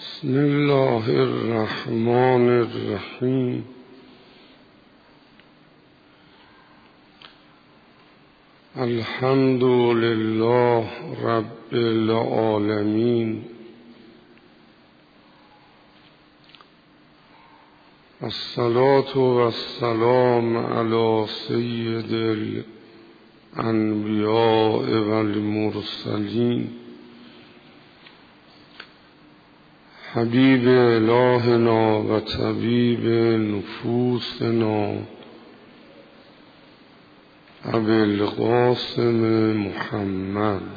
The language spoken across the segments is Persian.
بسم الله الرحمن الرحیم. الحمد لله رب العالمین. الصلاة والسلام علی سید الانبیاء والمرسلین حبیب الهنا و طبیب نفوسنا ابوالقاسم محمد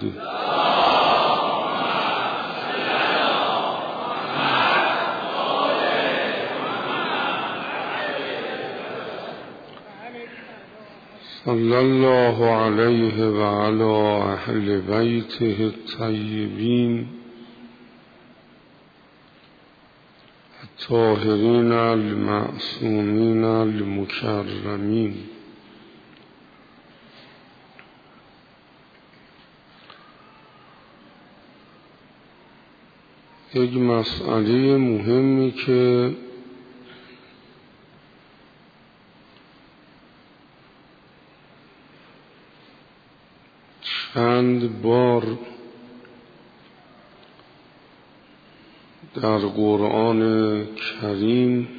صلی الله علیه و علی اهل بیته الطیبین الطاهرین المعصومین المکرمین. یک مسئله مهمی که چند بار در قرآن کریم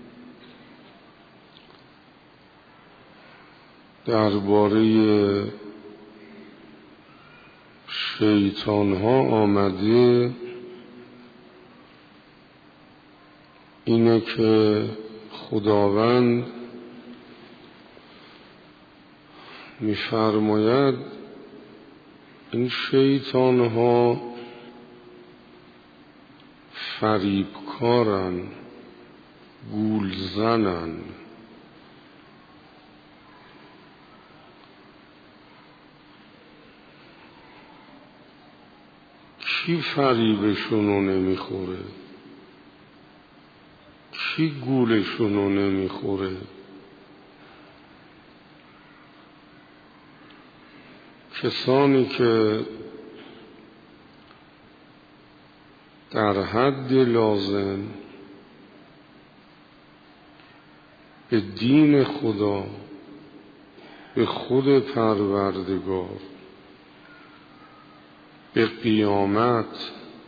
درباره شیطان ها آمده اینه که خداوند می‌فرماید این شیطان ها فریبکارن، گولزنن. کی فریبشونو نمیخوره؟ کی گولشونو نمیخوره؟ کسانی که در حد لازم به دین خدا، به خود پروردگار، به قیامت،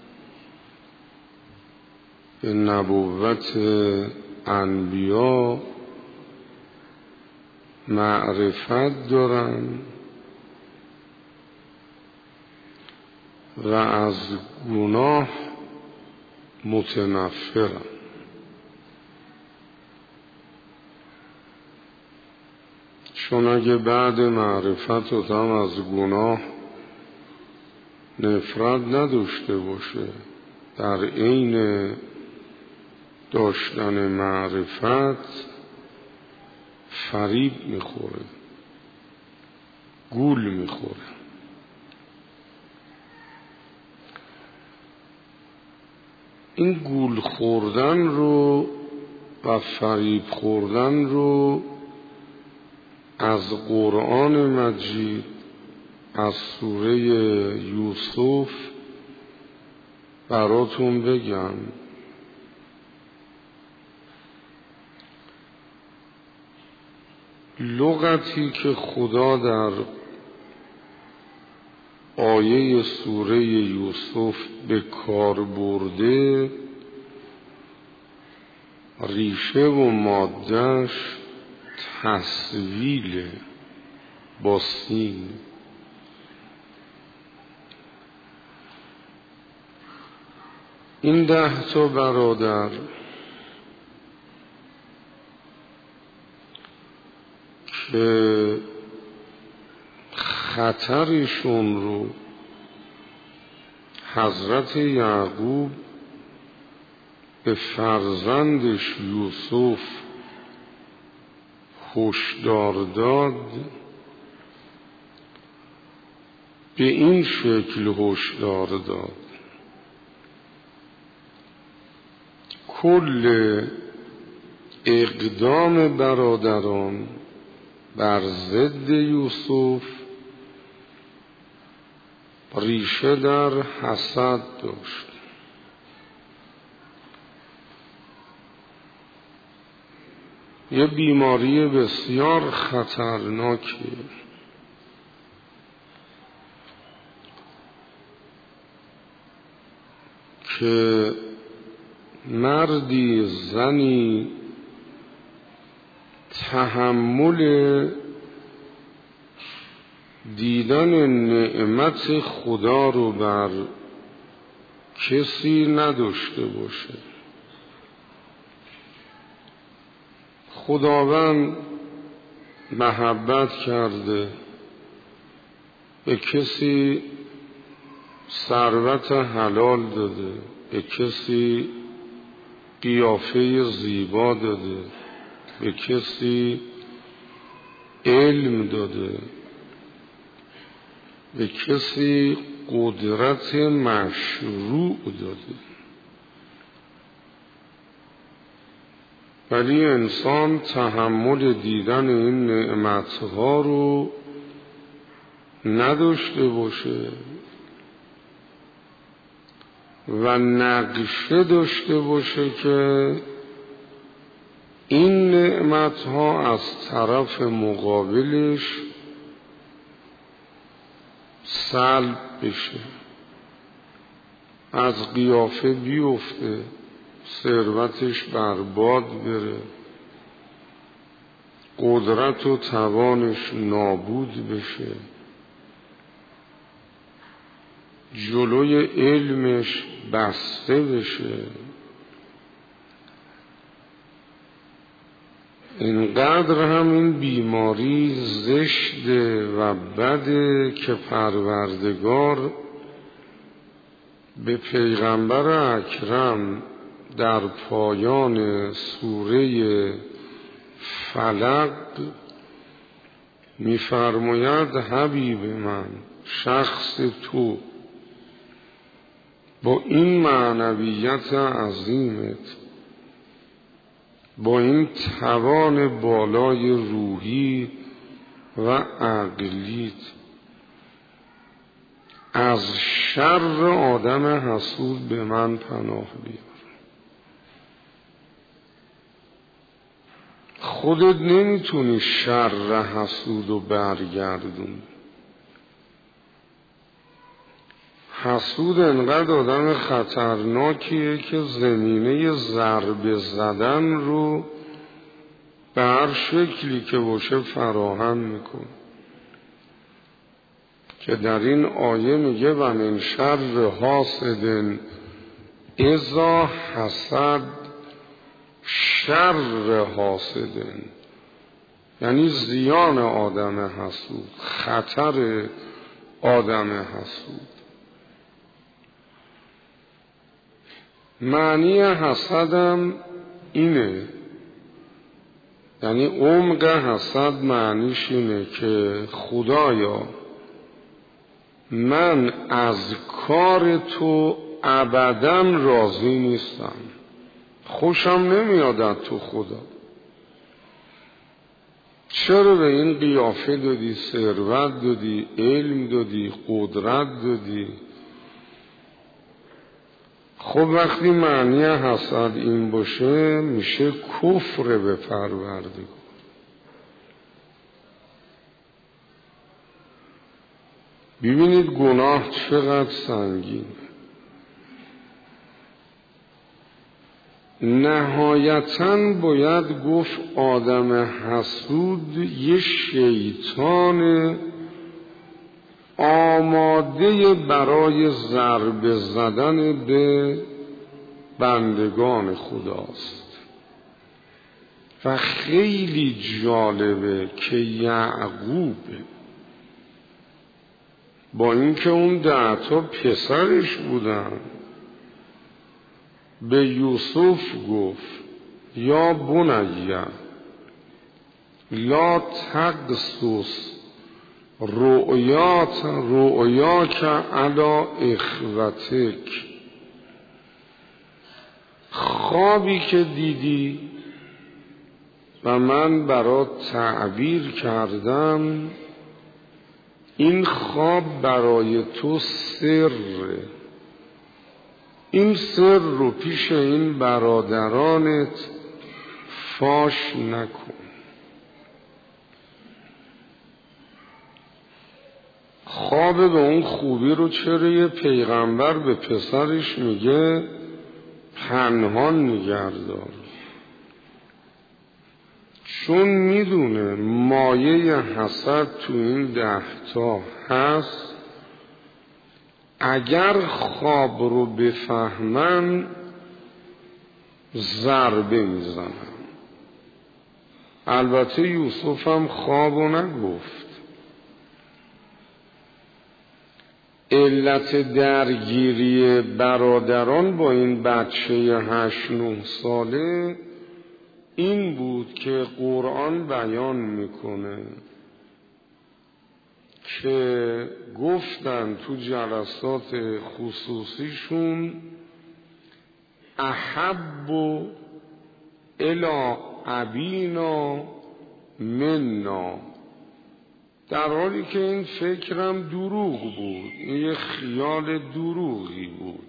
به نبوت انبیا معرفت دارن و از گناه متنفرن. چون اگه بعد معرفت و هم از گناه نفرت نداشته باشه، در عین داشتن معرفت فریب میخوره، گول میخوره. این گول خوردن رو و فریب خوردن رو از قرآن مجید، از سوره یوسف براتون بگم. لغتی که خدا در آیه سوره یوسف به کار برده، ریشه و مادهش تسویل با سین. این 10 برادر که خطرشون رو حضرت یعقوب به فرزندش یوسف هشدار داد، به این شکل هشدار داد: کل اقدام برادران بر ضد یوسف ریشه در حسد داشت. یه بیماری بسیار خطرناکیه که مردی زنی تحمل دیدن نعمت خدا رو بر کسی نداشته باشه. خداوند محبت کرده، به کسی ثروت حلال داده، به کسی قیافه زیبا داده، به کسی علم داده، به کسی قدرت مشروع داده، ولی انسان تحمل دیدن این نعمتها رو نداشته باشه و نقشه داشته باشه که این نعمتها از طرف مقابلش سلب بشه، از قیافه بیفته، ثروتش برباد بره، قدرت و توانش نابود بشه، جلوی علمش بسته بشه. اینقدر هم این بیماری زشته و بده که پروردگار به پیغمبر اکرم در پایان سوره فلق می‌فرماید حبیب من، شخص تو با این معنویت عظیمت، با این توان بالای روحی و عقلیت، از شر آدم حسود به من پناه بیار. خودت نمیتونی شر حسود رو برگردونی. حسود انقدر آدم خطرناکیه که زمینه ضربه زدن رو به هر شکلی که باشه فراهم میکنه، که در این آیه میگه و من شر حاسد اذا حسد، شر حاسد یعنی زیان آدم حسود، خطر آدم حسود. معنی حسدم اینه، یعنی عمق حسد معنیش اینه که خدایا من از کار تو ابداً راضی نیستم، خوشم نمیاد از تو خدا. چرا به این قیافه دادی، ثروت دادی، علم دادی، قدرت دادی؟ خب وقتی معنی حسد این باشه میشه کفر به پروردگار. ببینید گناه چقدر سنگین. نهایتاً باید گفت آدم حسود یه شیطان آماده برای ضربه زدن به بندگان خداست. و خیلی جالبه که یعقوب با اینکه اون 10 پسرش بودن به یوسف گفت یا بنیه لا تقصص رؤیاک علی اخوتک، خوابی که دیدی و من برات تعبیر کردم، این خواب برای تو سره. این سر رو پیش این برادرانت فاش نکن. خواب به اون خوبی رو چرا یه پیغمبر به پسرش میگه پنهان نگهدار؟ چون میدونه مایه حسد تو این 10 هست. اگر خواب رو بفهمن ضربه میزنن. البته یوسف هم خوابو نگفت. علت درگیری برادران با این بچه 8-9 ساله این بود که قرآن بیان میکنه که گفتن تو جلسات خصوصیشون احب الی ابینا منا، در حالی که این فکرم دروغ بود، این یه خیال دروغی بود.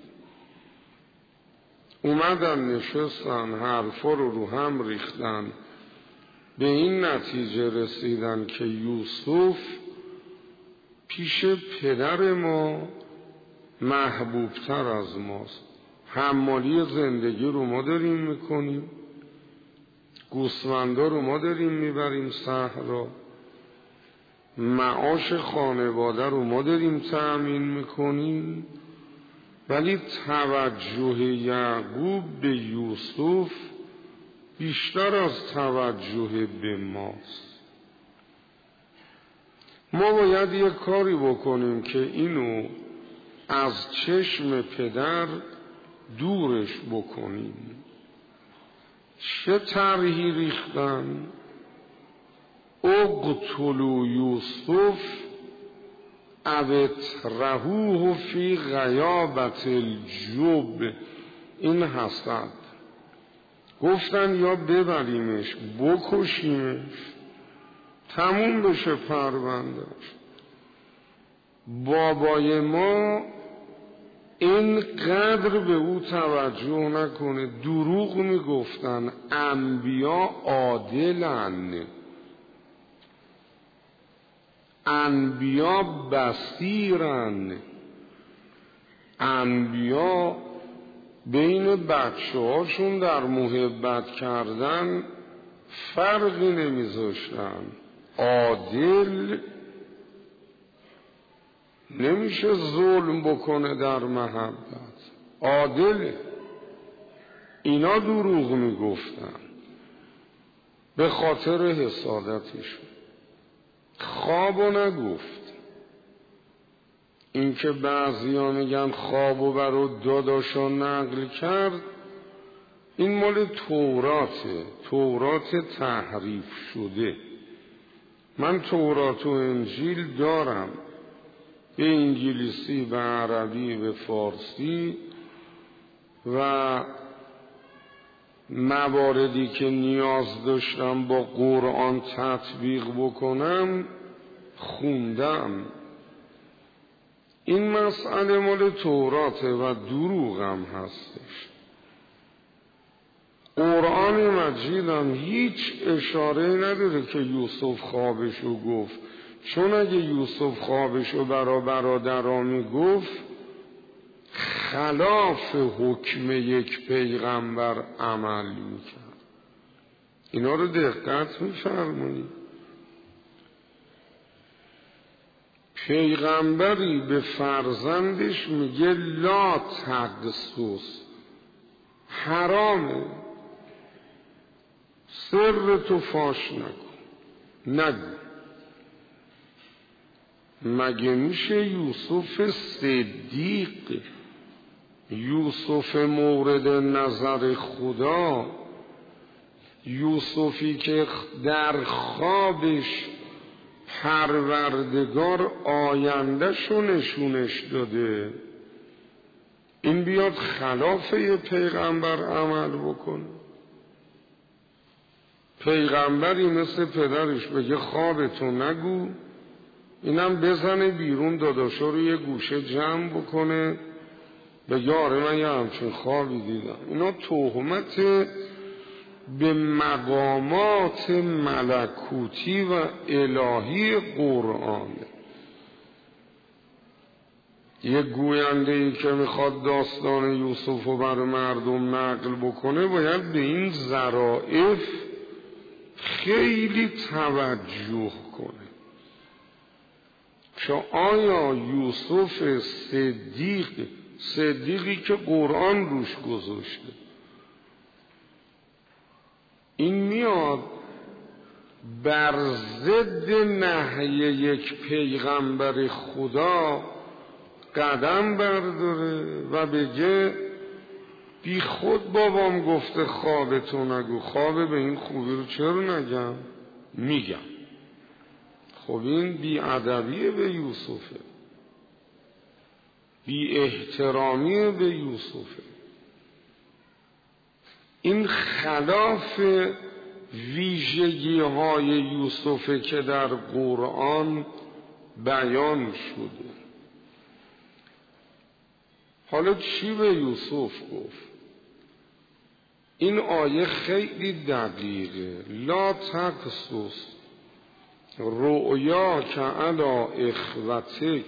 اومدن نشستن حرفا رو هم ریختن، به این نتیجه رسیدن که یوسف پیش پدر ما محبوبتر از ماست. حمالی زندگی رو ما داریم میکنیم، گوسفندا رو ما داریم میبریم صحرا، معاش خانواده رو ما داریم تأمین میکنیم، ولی توجه یعقوب به یوسف بیشتر از توجه به ماست. ما باید یک کاری بکنیم که اینو از چشم پدر دورش بکنیم. چه طرحی ریختن؟ اقتلوا یوسف او اطرحوه فی غیابت الجب. این حسد. گفتن یا ببریمش بکشیمش تموم بشه پروندهش. بابای ما اینقدر به او توجه نکنه. دروغ میگفتن انبیا عادلن، انبیا بصیرن، انبیا بین بچه هاشون در محبت کردن فرقی نمیذاشتن. عادل نمیشه ظلم بکنه در محبت، عادله. اینا دروغ میگفتن به خاطر حسادتشون. خوابو نگفت. این که بعضیا میگن خوابو برای داداشا نقل کرد، این مال توراته، تورات تحریف شده. من تورات و انجیل دارم، به انگلیسی، به عربی، به فارسی، و مواردی که نیاز داشتم با قرآن تطبیق بکنم خوندم. این مسئله مال توراته و دروغم هستش. قرآن مجیدم هیچ اشاره نداره که یوسف خوابشو گفت، چون اگه یوسف خوابشو برا برادرها میگفت خلاف حکم یک پیغمبر عمل میکرد. اینا رو دقت میفرمایید. پیغمبری به فرزندش میگه لا تقصص، حرامه، سر تو فاش نکن، نگو. مگه میشه یوسف صدیق، یوسف مورد نظر خدا، یوسفی که در خوابش پروردگار آیندهشو نشونش داده، این بیاد خلاف یه پیغمبر عمل بکنه؟ پیغمبری مثل پدرش بگه خوابتو نگو، اینم بزنه بیرون داداشا رو یه گوشه جمع بکنه بگه آره من یه همچین خوابی دیدم. اینا تهمت به مقامات ملکوتی و الهی قرآن. یک گوینده ای که میخواد داستان یوسف رو برای مردم نقل بکنه باید به این ظرافت خیلی توجه کنه که آیا یوسف صدیقی که قرآن روش گذاشته این میاد بر ضد نهی یک پیغمبر خدا قدم برداره و بگه بی خود بابام گفته خوابتو نگو، خوابه به این خوبی رو چرا نگم؟ میگم. خب این بی ادبیه به یوسفه، بی احترامیه به یوسفه. این خلاف ویژگی های یوسفه که در قرآن بیان شده. حالا چی به یوسف گفت؟ این آیه خیلی دقیقه. لا تقصص رؤیا که علی اخوتک،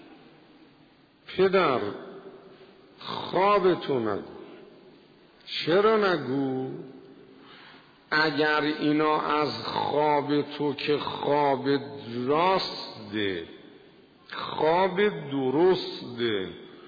پدر خوابتو نگو. چرا نگو؟ اگر اینا از خواب تو که خواب راسته، خواب درسته،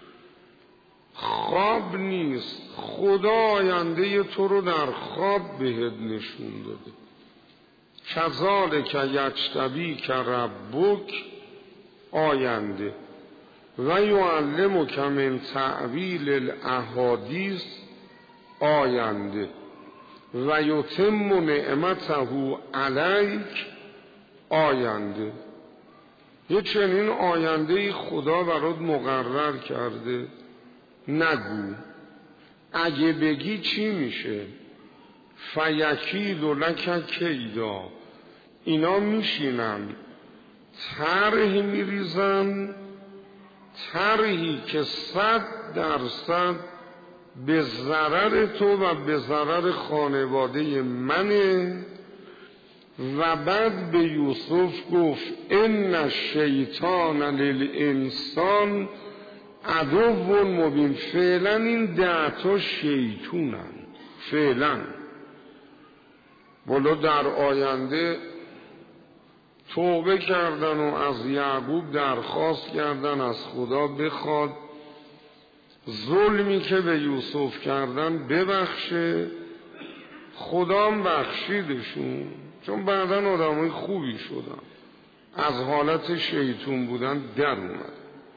خواب نیست، خدا آینده تو رو در خواب بهت نشون داده. کذالک یجتبیک ربک، آینده، و یعلمک من تأویل الاحادیث، آینده، و یتم نعمته علیک، آینده. یه چنین آینده خدا برات مقرر کرده. نگو. اگه بگی چی میشه؟ فیکید لک کیدا، اینا میشینن طرح میریزن، طرحی که 100% به ضرر تو و به ضرر خانواده منه. و بعد به یوسف گفت ان الشیطان للانسان عدو مبین. فعلا این 10 شیطونن، فعلا. ولی در آینده توبه کردن و از یعقوب درخواست کردن از خدا بخواد ظلمی که به یوسف کردن ببخشه. خدا هم بخشیدشون، چون بعدن آدمای خوبی شدن، از حالت شیطون بودن در اومد.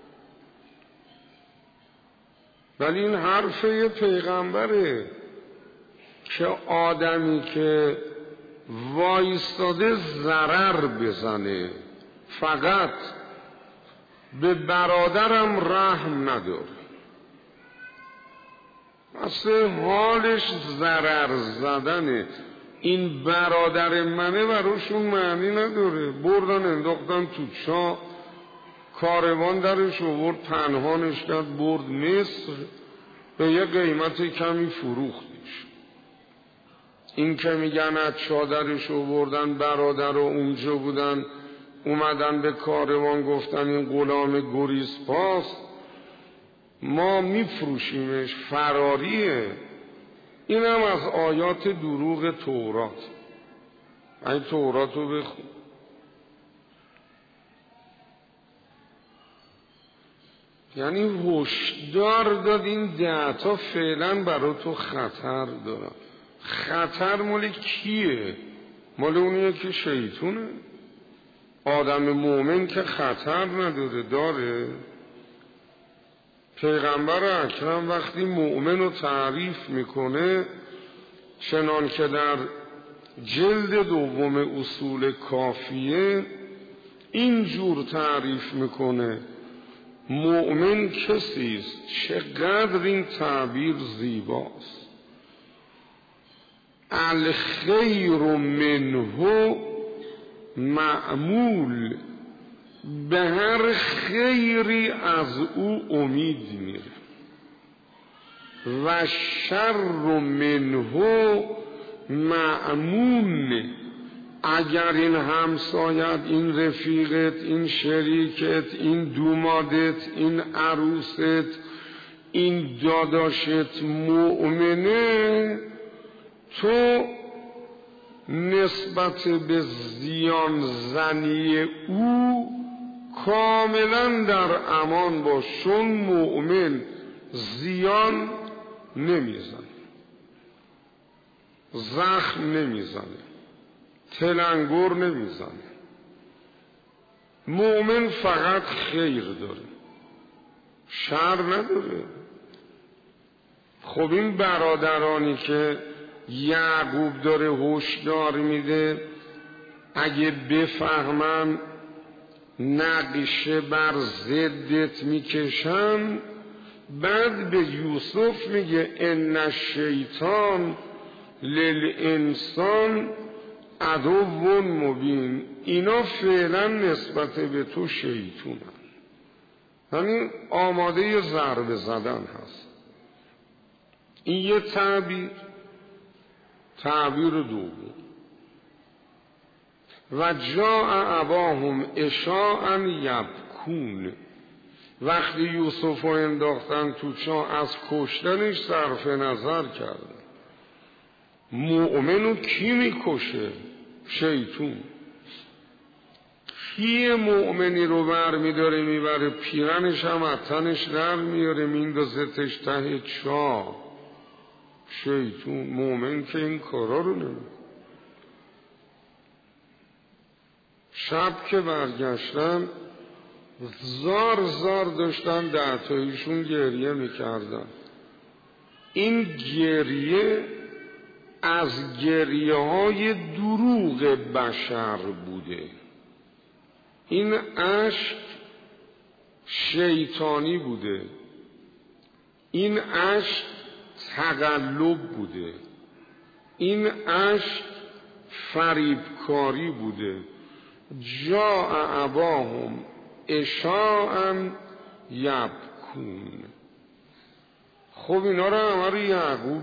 ولی این حرف یه پیغمبره که آدمی که وایستاده ضرر بزنه، فقط به برادرم رحم نداره، اصلا حالش ضرر زدنه. این برادر منه براشون معنی نداره. بردن انداختن تو چاه، کاروان درش آورد، پنهانش کرد، برد مصر، به یه قیمت کمی فروختش. این که میگن از چادرش آوردن، برادر رو اونجا بودن، اومدن به کاروان گفتن این غلام گریزپاست، ما میفروشیمش، فراریه. این هم از آیات دروغ تورات. این تورات رو بخون. یعنی هشدار داد این 10 فعلا برای تو خطر دارن. خطر مال کیه؟ مال اونیه که شیطونه. آدم مومن که خطر نداره، داره. پیغمبر اکرم وقتی مؤمن رو تعریف میکنه، چنان که در جلد 2 اصول کافیه اینجور تعریف میکنه: مؤمن کسیست، چقدر این تعبیر زیباست، الخیر منه معمول، به هر خیری از او امید میره، و شر منه مأمون. اگر این همسایت، این رفیقت، این شریکت، این دومادت، این عروست، این داداشت مؤمنه، تو نسبت به زیان زنی او کاملا در امان باش، چون مؤمن زیان نمیزنه، زخم نمیزنه، تلنگر نمیزنه. مؤمن فقط خیر داره، شر نداره. خب این برادرانی که یعقوب داره هشدار میده اگه بفهمن نقشه بر ضدت میکشن، بعد به یوسف میگه ان الشیطان للانسان عدو مبین. اینا فعلا نسبت به تو شیطونن، یعنی آماده ضربه زدن هست. این یه تعبیر دوم. و جاء اباهم عشاء یبکون. وقتی یوسف رو انداختن تو چاه از کشتنش صرف نظر کردن. مؤمنو کی میکشه؟ شیطون. کی مؤمنی رو بر میداره میبره پیرنش هم از تنش در میاره میندازتش ته چاه؟ شیطون. مؤمن که این کارا رو نمیکنه. شب که برگشتن زار زار داشتن دهتایشون گریه میکردن. این گریه از گریه های دروغ بشر بوده، این اشک شیطانی بوده، این اشک تقلب بوده، این اشک فریبکاری بوده. جاء اباهم عشاء یبکون. خب اینا رو همه یعقوب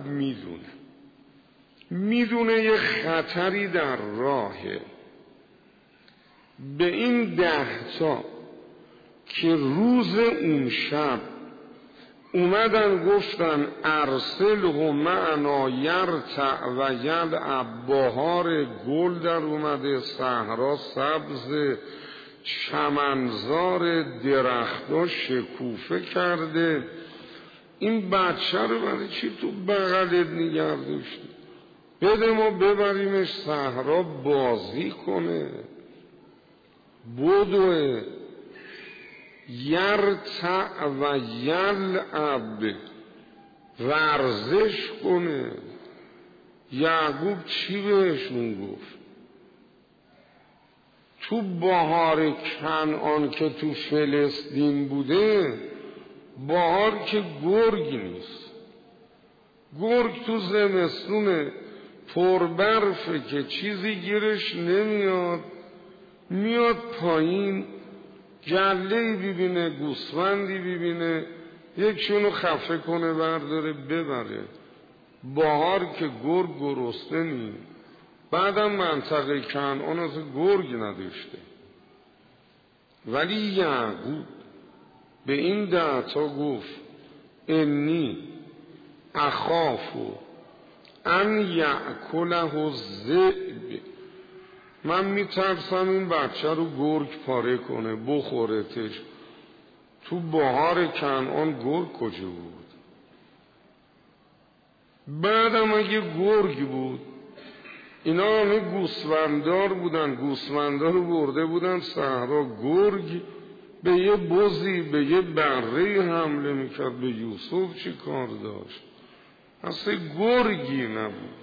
میدونه یه خطری در راهه. به این 10 که روز اون شب اومدن گفتن ارسله معنا یرتع و یلعب، بهار گل در اومده، صحرا سبز، چمنزار درخت‌ها شکوفه کرده، این بچه رو برای چی تو بغلت نگه داشتی؟ بده ما ببریمش صحرا بازی کنه، بدوه. یرتع و یلعب، ورزش کنه. یعقوب چی بهشون گفت؟ تو بهار کنعان که تو فلسطین بوده، بهار که گرگ نیست. گرگ تو زمستونه پربرفه که چیزی گیرش نمیاد، میاد پایین، گله‌ای ببینه، گوسفندی ببینه، یکشونو خفه کنه برداره ببره. بهار که گرگ گرسنه نیست. بعدم منطقه کنعان از گرگ نداشته. ولی یعقوب به این 10 گفت انی اخافو ان یأکله الذئب، من میترسم این بچه رو گرگ پاره کنه بخورتش. تو بهار کنعان گرگ کجا بود؟ بعدم اگه گرگ بود، اینا همه گوسفندار بودن، گوسفندا رو برده بودن صحرا. گرگ به یه بزی، به یه بره حمله میکرد. به یوسف چی کار داشت؟ اصلا گرگی نبود.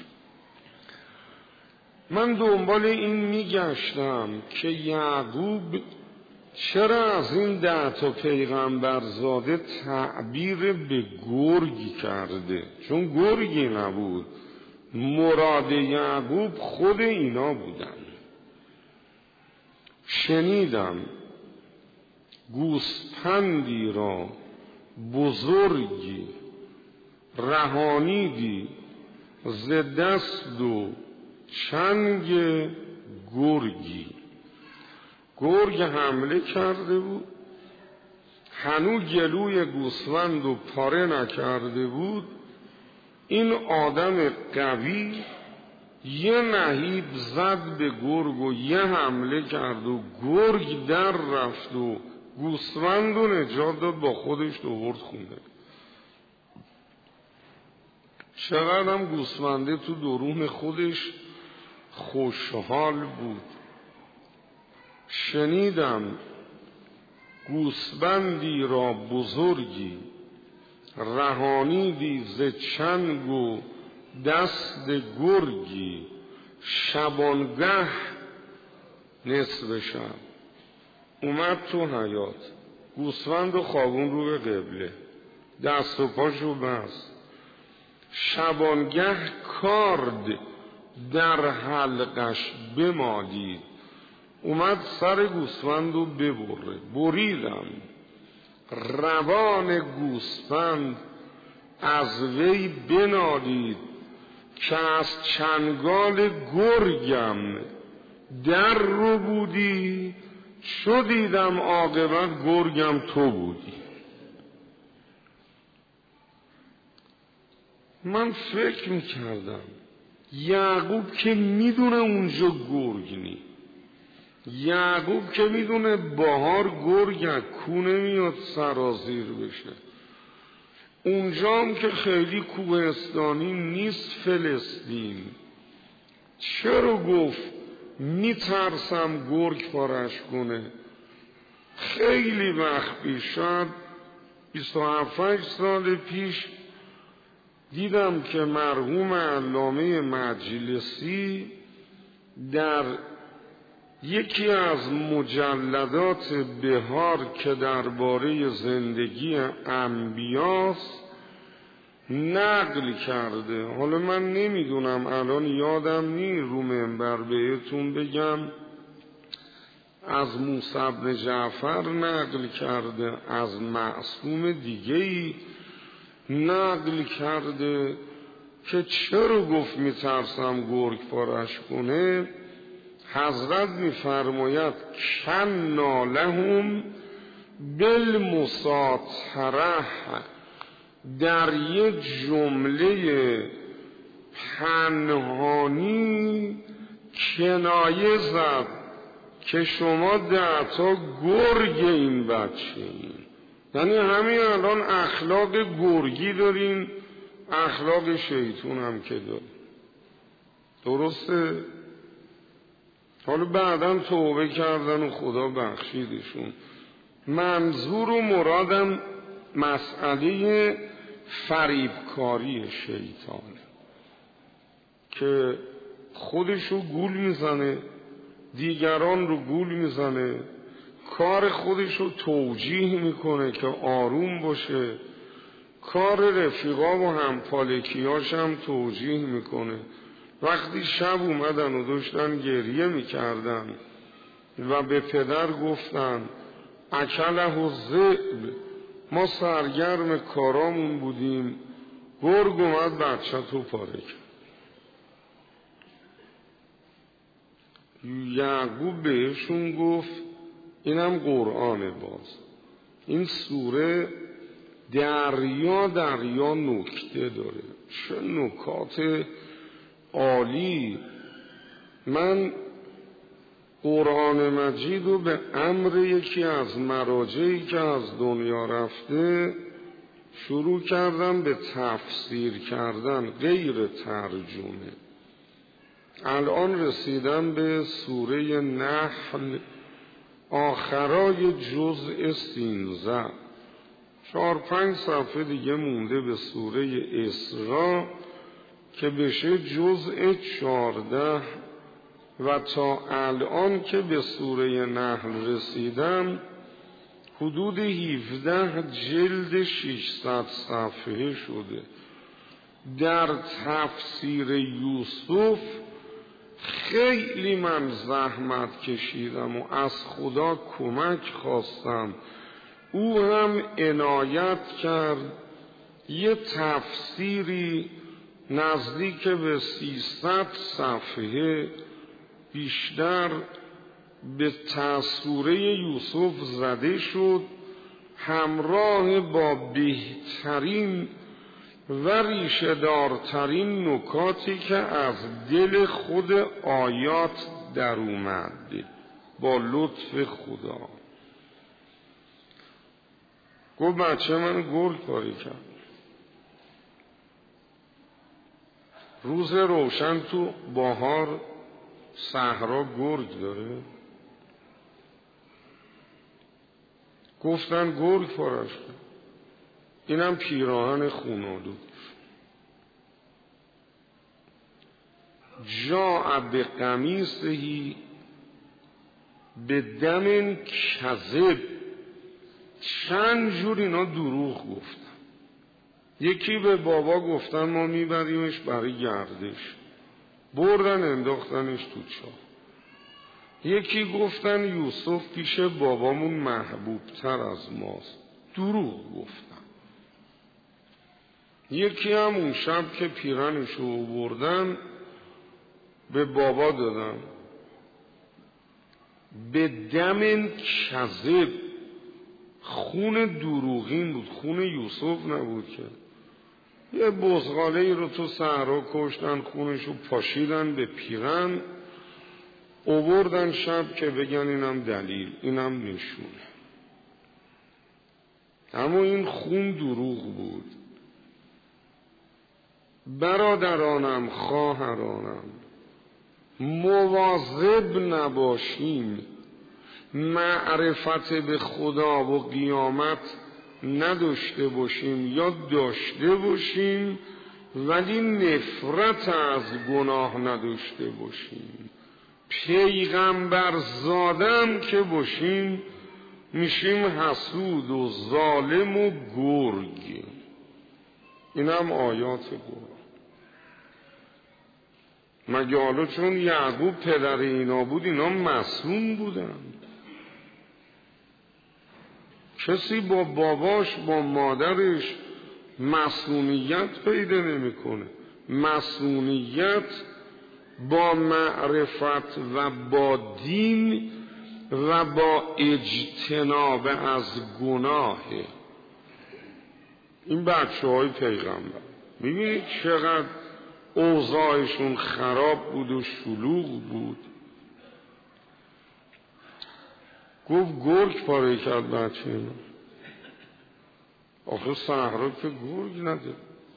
من دنبال این میگشتم که یعقوب چرا از این 10 پیغمبرزاده تعبیر به گرگی کرده؟ چون گرگی نبود. مراد یعقوب خود اینا بودن. شنیدم گوسپندی را بزرگی رهانیدی ز دست و چنگ گرگی. گرگ حمله کرده بود، هنو گلوی گوسفند و پاره نکرده بود. این آدم قوی یه نهیب زد به گرگ و یه حمله کرد و گرگ در رفت و گوسفند و نجات داد، با خودش دوورد خونه. چقدر هم گوسفنده تو درون خودش خوشحال بود. شنیدم گوسفندی را بزرگی، رهانیدی ز چنگ و دست گرگی. شبانگه نصف شب اومد تو حیاط، گوسفند و خوابون رو به قبله، دست و پاشو بست. شبانگه کارد در حلقش بمالید، اومد سر گوسفند رو ببره. بریدم روان گوسفند از وی بنالید، که از چنگال گرگم در رو بودی، چو دیدم عاقبت گرگم تو بودی. من فکر میکردم یعقوب که میدونه اونجا گرگ نی، یعقوب که میدونه بهار گرگ کونه میاد سرازیر بشه، اونجا هم که خیلی کوهستانی نیست فلسطین، چرا گفت میترسم گرگ پارش کنه؟ خیلی وقت پیش، شاید 27 سال پیش، دیدم که مرحوم علامه مجلسی در یکی از مجلدات بهار که درباره زندگی انبیاست نقل کرده. حالا من نمیدونم، الان یادم نی رو منبر بهتون بگم از موسی بن جعفر نقل کرده، از معصوم دیگه‌ای نقل کرده که چرا گفت میترسم گرگ پارش کنه. حضرت میفرماید کنا لهم بالمساطره، در یک جمله پنهانی کنایه زد که شما 10 تا گرگ این بچه این. یعنی همین الان اخلاق گرگی دارین، اخلاق شیطون هم که دارین. درسته؟ حالا بعدم توبه کردن و خدا بخشیدشون. منظور و مرادم مسئله فریبکاری شیطانه که خودشو گول میزنه، دیگران رو گول میزنه، کار خودشو توجیه میکنه که آروم باشه، کار رفیقا و همپالکیاش هم توجیه میکنه. وقتی شب اومدن و داشتن گریه میکردن و به پدر گفتن اکله الذئب، ما سرگرم کارامون بودیم، گرگ اومد بچه تو پاره کرد. یعقوب بهشون گفت، اینم قرآن باز، این سوره دریا نکته داره، چه نکات عالی. من قرآن مجید رو به امر یکی از مراجعی که از دنیا رفته شروع کردم به تفسیر کردن غیر ترجمه. الان رسیدم به سوره نحل، آخرای جزء 13. 4-5 صفحه دیگه مونده به سوره اسراء که بشه جزء 14 و تا الان که به سوره نحل رسیدم حدود 17 جلد 600 صفحه شده. در تفسیر یوسف خیلی من زحمت کشیدم و از خدا کمک خواستم، او هم عنایت کرد، یه تفسیری نزدیک به 300 صفحه بیشتر به تأثیر یوسف زده شد، همراه با بهترین و ریشه‌دارترین نکاتی که از دل خود آیات در اومد با لطف خدا. گفت بچه من گرگ کاری کرد. روز روشن تو بهار صحرا گرگ داره؟ گفتن گرگ پارش کرد. اینم پیراهن خونالود. جاء بقمیصه بدم کذب. چند جور اینا دروغ گفتن. یکی به بابا گفتن ما میبریمش برای گردش، بردن انداختنش تو چاه. یکی گفتن یوسف پیش بابامون محبوب تر از ماست، دروغ گفتن. یکی هم اون شب که پیرنشو بردن به بابا دادن به دم کذب، خون دروغین بود، خون یوسف نبود که. یه بزغاله ای رو تو صحرا کشتن، خونشو پاشیدن به پیرن اووردن شب که بگن اینم دلیل، اینم نشونه. اما این خون دروغ بود. برادرانم خواهرانم مواظب نباشیم، معرفت به خدا و قیامت نداشته باشیم یا داشته باشیم ولی نفرت از گناه نداشته باشیم. پیغمبر زادم که باشیم میشیم حسود و ظالم و گرگ. اینم آیات قرآن. مگه حالا چون یعقوب پدر اینا بود اینا معصوم بودن؟ کسی با باباش با مادرش معصومیت پیدا نمیکنه. معصومیت با معرفت و با دین و با اجتناب از گناهه. این بچه‌های پیغمبر میبینید چقدر اوضاعشون خراب بود و شلوغ بود. گفت گرگ پاره کرد بچه اینا. آخه صحرا که گرگ نده،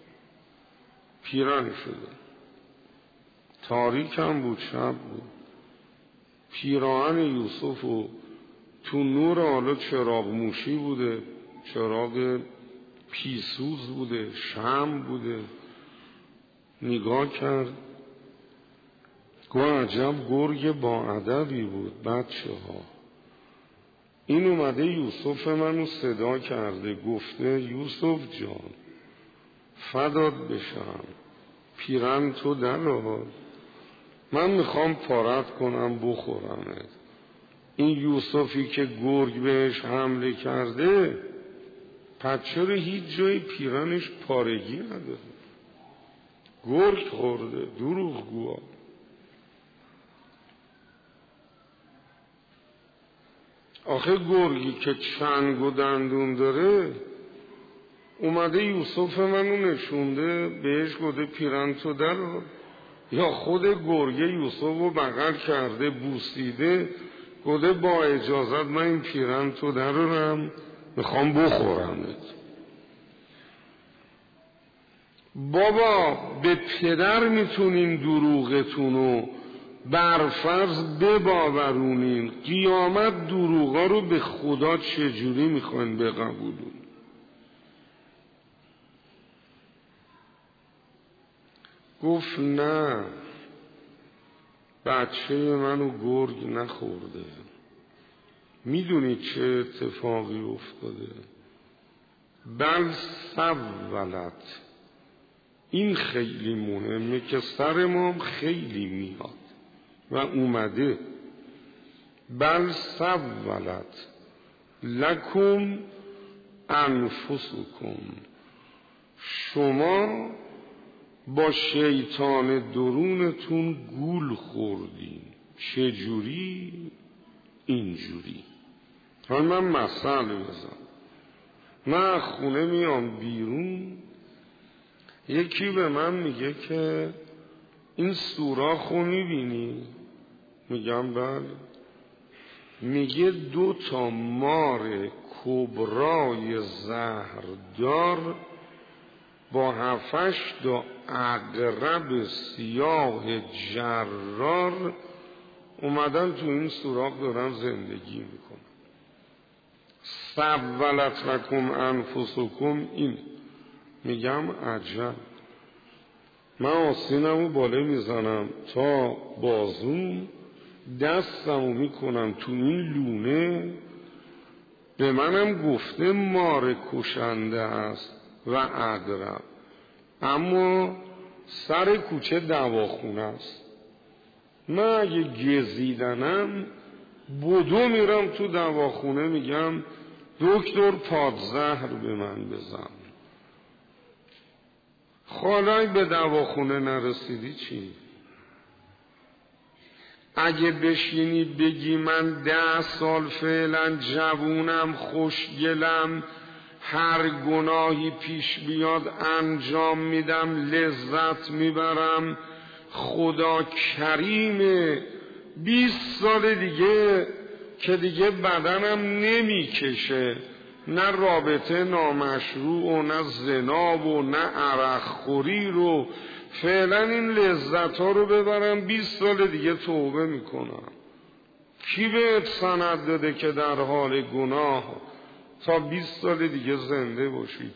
پیرن شده، تاریک هم بود، شب بود. پیراهن یوسف و تو نور حالا چراغ موشی بوده، چراغ پیسوز بوده، شمع بوده. نگاه کرد گوه عجب گرگ با ادبی بود. بچه ها این اومده یوسف منو صدا کرده، گفته یوسف جان فدات بشم، پیرن تو در آور، من میخوام پارت کنم بخورمت. این یوسفی که گرگ بهش حمله کرده پس چرا هیچ جای پیرنش پارگی نداره؟ گرگ خورده، دروغگوها. آخه گرگی که چنگ و دندون داره اومده یوسف منو نشونده، بهش گفته پیرن تو در، یا خود گرگ یوسف رو بغل کرده بوسیده گفته با اجازت من این پیرن تو درارم میخوام بخورمت. بابا به پدر میتونین دروغتونو برفرض بباورونین، قیامت دروغا رو به خدا چجوری میخواین بقبولون؟ گفت نه بچه منو گرگ نخورده. میدونی چه اتفاقی افتاده؟ بل سولت. این خیلی مهمه که سر ما خیلی میاد و اومده. بل سولت لکم انفسکم. شما با شیطان درونتون گول خوردین. چجوری؟ اینجوری. من مثال بزنم. من خونه میام بیرون، یکی به من میگه که این سوراخو میبینی؟ میگم بله. میگه 2 مار کبرای زهردار با 7-8 عقرب سیاه جرار اومدن تو این سوراخ دارن زندگی میکنن. سولت لکم انفسکم. این میگم عجب. من آستینمو بالا میزنم تا بازوم، دستمو میکنم تو این لونه. به منم گفته مار کشنده است و عقرب، اما سر کوچه دواخونه است. من اگه گزیدنم بدو میرم تو دواخونه، میگم دکتر پادزهر به من بزن. خالای به دواخونه نرسیدی چی؟ اگه بشینی بگی من 10 سال فعلا جوونم، خوشگلم، هر گناهی پیش بیاد انجام میدم، لذت میبرم، خدا کریمه، 20 سال دیگه که دیگه بدنم نمیکشه، نه رابطه نامشروع و نه زنا و نه عرق خوری رو، فعلا این لذت ها رو ببرم، 20 سال دیگه توبه میکنم. کی بهت سند داده که در حال گناه تا 20 سال دیگه زنده باشی؟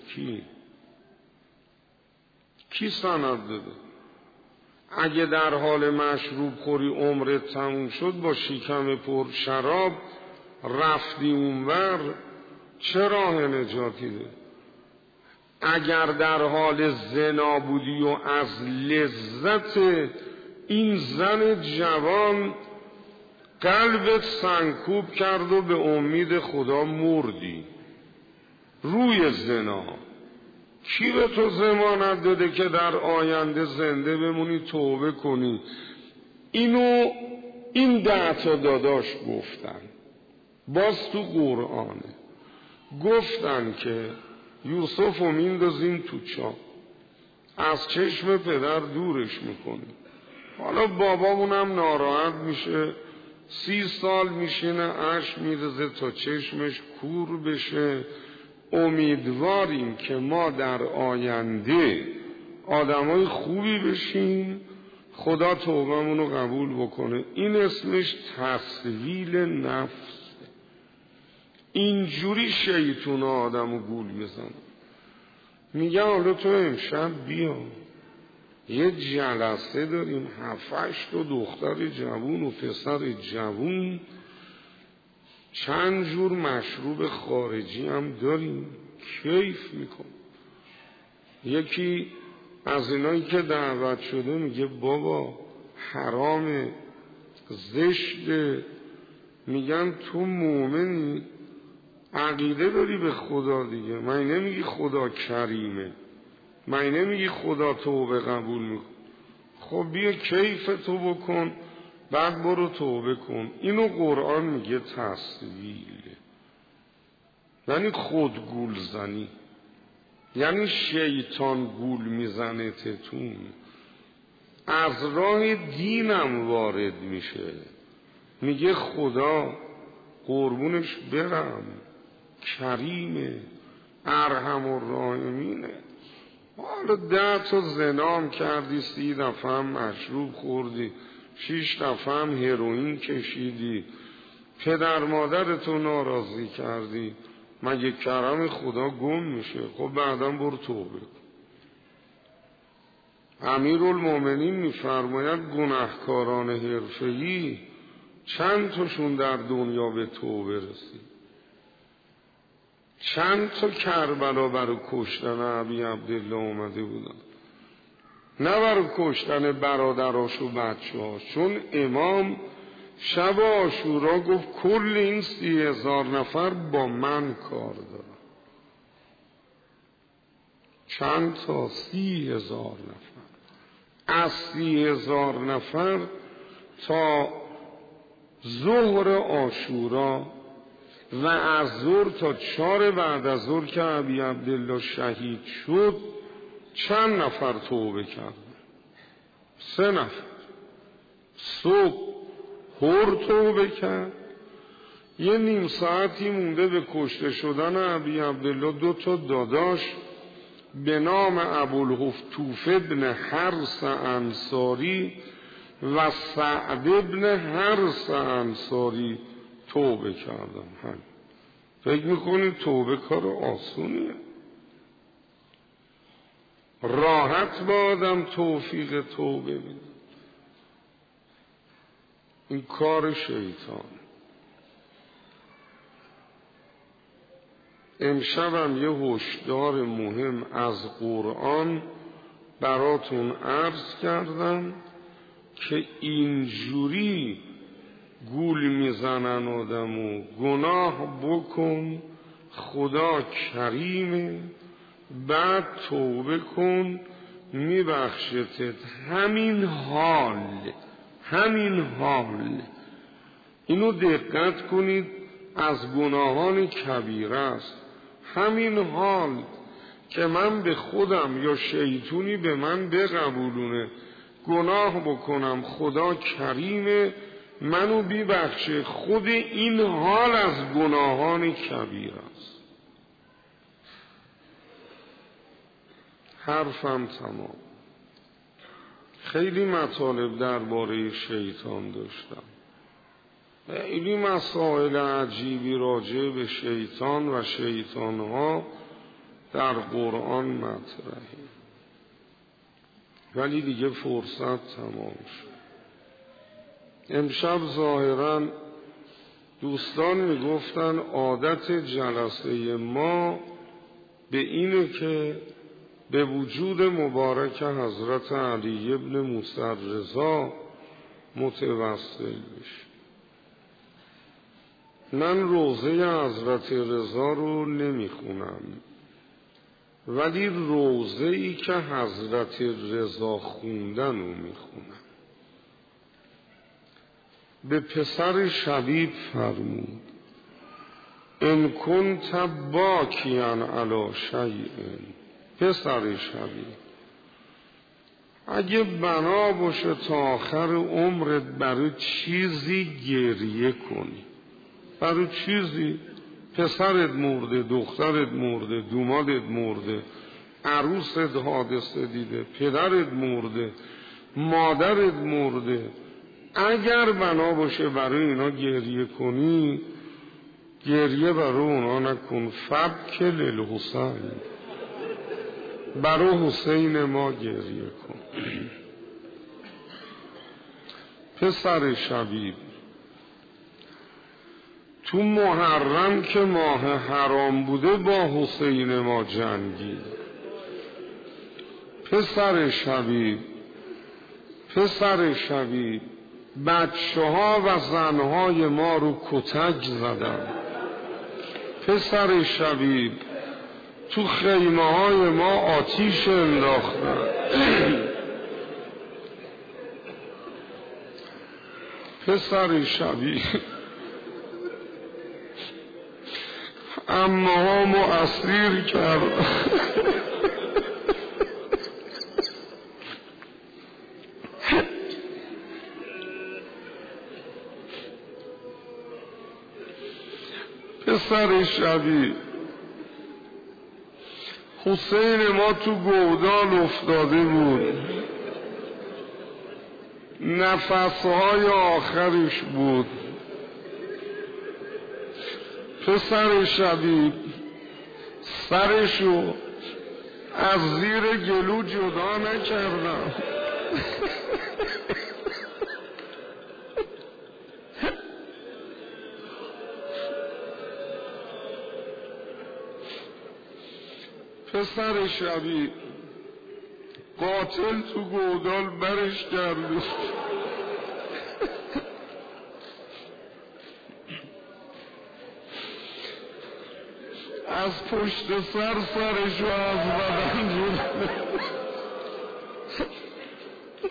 کی سند داده؟ اگه در حال مشروب خوری عمرت تموم شد، با شکم پر شراب رفتی اونور، چه راه نجاتی ده؟ اگر در حال زنا بودی و از لذت این زن جوان قلبت سنگکوب کرد و به امید خدا مردی روی زنا، کی به تو ضمانت داده که در آینده زنده بمونی توبه کنی؟ این 10 داداش گفتن، باز تو قرآنه گفتن که یوسف رو میندازیم تو چاه، از چشم پدر دورش میکنیم. حالا بابامونم ناراحت میشه، 30 سال میشینه اشک میرزه تا چشمش کور بشه. امیدواریم که ما در آینده آدمای خوبی بشیم، خدا توبه‌مونو قبول بکنه. این اسمش تسویل نفس. اینجوری شیطون آدمو گول میزنه. میگه حالا تو امشب بیا، یه جلسه داریم، 7-8 دختر جوون و پسر جوون، چند جور مشروب خارجی هم داریم، کیف میکن. یکی از اینایی که دعوت شده میگه بابا حرام، زشته. میگن تو مومنی، عقیده داری به خدا دیگه، من نمیگی خدا کریمه، من نمیگی خدا توبه قبول میکن. خب بیا کیف تو بکن، بعد برو توبه کن. اینو قرآن میگه تسویل، یعنی خود گول زنی، یعنی شیطان گول میزنه تتون، از راه دینم وارد میشه. میگه خدا قربونش برم کریمه، ارحم الراحمینه. حالا 10 زنام کردی، 30 دفعه هم مشروب خوردی، 6 دفعه هم هروئین کشیدی، پدر مادرتو ناراضی کردی، مگه کرم خدا گم میشه؟ خب بعدم برو توبه. امیرالمومنین میفرماید گناهکاران حرفه‌ای چند تاشون در دنیا به توبه رسید؟ چند تا کربلا برای کشتن ابی عبدالله اومده بودن، نه برای کشتن برادراش و بچه‌هاش. چون امام شب عاشورا گفت کل این 30,000 نفر با من کار دارن. چند تا؟ 30,000 نفر. از 30,000 نفر تا ظهر عاشورا و از ظهر تا 4 بعد از ظهر که ابی عبدالله شهید شد چند نفر توبه کردن؟ 3 نفر. صبح هر توبه کرد، یه نیم ساعتی مونده به کشته شدن ابی عبدالله 2 تا داداش به نام ابوالهفتوف ابن حرس انصاری و سعد ابن حرس انصاری توبه کردن. فکر میکنید توبه کار آسونیه؟ راحت با آدم توفیق توبه بده؟ این کار شیطان. امشبم یه هشدار مهم از قرآن براتون عرض کردم که اینجوری گول میزنن آدمو گناه بکن خدا کریمه، بعد توبه کن میبخشتت. همین حال اینو دقت کنید، از گناهان کبیره است. همین حال که من به خودم یا شیطونی به من بقبولونه گناه بکنم خدا کریمه منو بیبخشه، خود این حال از گناهان کبیره است. حرفم تمام. خیلی مطالب درباره شیطان داشتم، خیلی مسائل عجیبی راجع به شیطان و شیطانها در قرآن مطرحه، ولی دیگه فرصت تمام شد. امشب ظاهراً دوستان میگفتن عادت جلسه ما به اینه که به وجود مبارک حضرت علی ابن موسی رضا متوسل بشه. من روضه حضرت رضا رو نمیخونم، ولی روضه ای که حضرت رضا خوندن رو میخونم. به پسر شبیب فرمود ان کنت باکیان علی شیء. پسر شبیب اگه بنا باشه تا آخر عمرت برای چیزی گریه کنی، برای چیزی، پسرت مرده، دخترت مرده، دومادت مرده، عروست حادثه دیده، پدرت مرده، مادرت مرده، اگر بنا باشه برای اینا گریه کنی، گریه برای اونا نکن. فبک للحسین، برای حسین ما گریه کن. پسر شبیب تو محرم که ماه حرام بوده با حسین ما جنگید. پسر شبیب بچه ها و زنهای ما رو کتک زدن. پسر شبیب تو خیمه های ما آتیش انداختن. پسر شبیب عمه هامو اسیر کرد. پسر شبیب حسین ما تو گودال افتاده بود، نفسهای آخرش بود. پسر شبیب سرشو از زیر گلو جدا نکردم. پسر شبیب قاتل تو گودال برش کرده، از پشت سرشو از بدن جدا.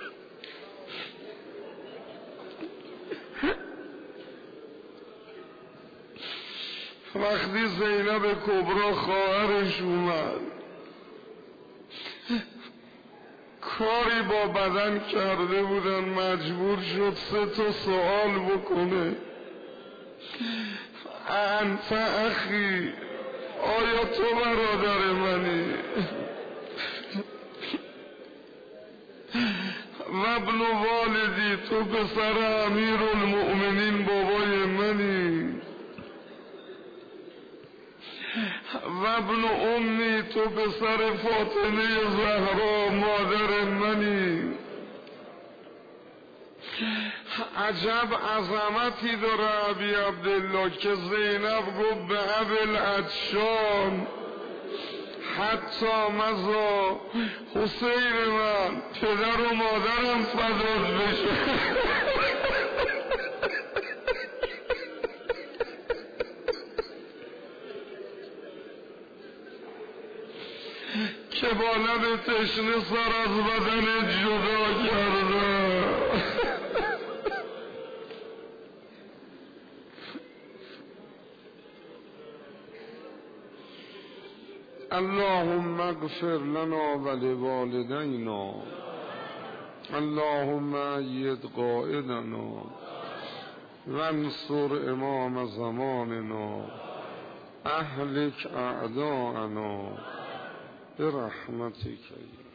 وقتی زینب کبرا خواهرش اومد کاری با بدن کرده بودن، مجبور شد 3 سوال بکنه. انت اخی، آیا تو برادر منی؟ و ابن والدی، تو پسر امیر المؤمنین بابای منی. و ابن امی، تو پسر فاطمه زهرا مادر منی. عجب عظمتی داره ابی عبدالله که زینب گفت به ابی العطشان حتی مزا حسین من پدر و مادرم فدات بشه. که با لب تشنه سر از بدن جدا کرده. اللهم اغفر لنا ولوالدينا، اللهم أيد قائدنا وانصر امام زماننا، اهلك اعداءنا برحمتك.